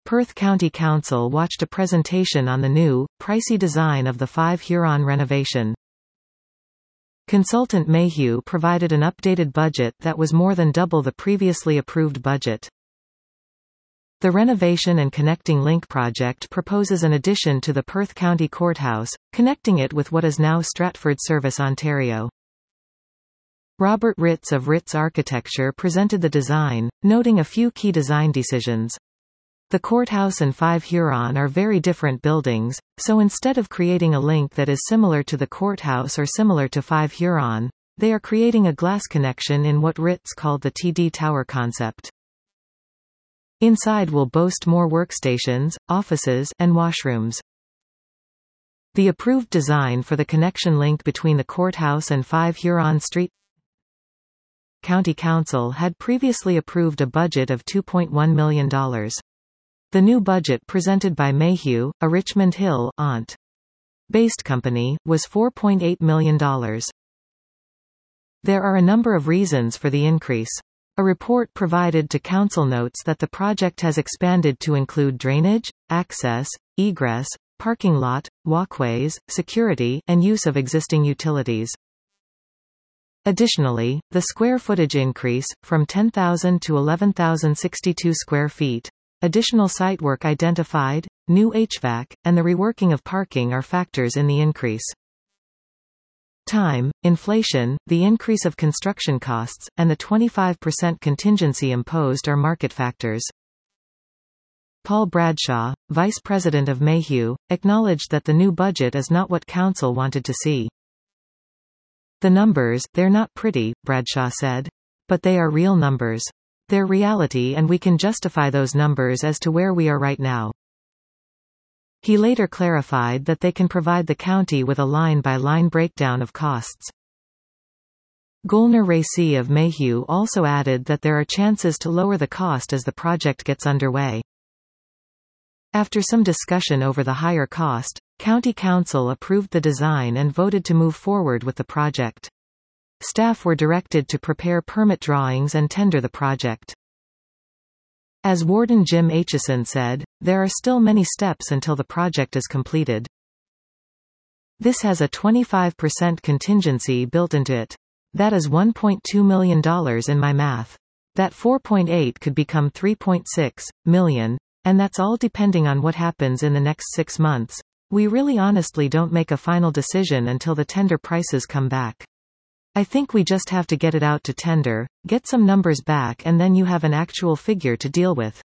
Perth County Council watched a presentation on the new, pricey design of the 5 Huron renovation. Consultant Mayhew provided an updated budget that was more than double the previously approved budget. The renovation and connecting link project proposes an addition to the Perth County Courthouse, connecting it with what is now Stratford Service Ontario. Robert Ritz of Ritz Architecture presented the design, noting a few key design decisions. The courthouse and 5 Huron are very different buildings, so instead of creating a link that is similar to the courthouse or similar to 5 Huron, they are creating a glass connection in what Ritz called the TD Tower concept. Inside will boast more workstations, offices, and washrooms. The approved design for the connection link between the courthouse and 5 Huron Street. County Council had previously approved a budget of $2.1 million. The new budget presented by Mayhew, a Richmond Hill based company, was $4.8 million. There are a number of reasons for the increase. A report provided to Council notes that the project has expanded to include drainage, access, egress, parking lot, walkways, security, and use of existing utilities. Additionally, the square footage increase, from 10,000 to 11,062 square feet, additional site work identified, new HVAC, and the reworking of parking are factors in the increase. Time, inflation, the increase of construction costs, and the 25% contingency imposed are market factors. Paul Bradshaw, Vice President of Mayhew, acknowledged that the new budget is not what Council wanted to see. The numbers, they're not pretty, Bradshaw said. But they are real numbers. They're reality and we can justify those numbers as to where we are right now. He later clarified that they can provide the county with a line-by-line breakdown of costs. Golnar Racy of Mayhew also added that there are chances to lower the cost as the project gets underway. After some discussion over the higher cost, County Council approved the design and voted to move forward with the project. Staff were directed to prepare permit drawings and tender the project. As Warden Jim Aitchison said, there are still many steps until the project is completed. This has a 25% contingency built into it. That is $1.2 million in my math. That 4.8 could become 3.6 million, and that's all depending on what happens in the next 6 months. We really honestly don't make a final decision until the tender prices come back. I think we just have to get it out to tender, get some numbers back, and then you have an actual figure to deal with.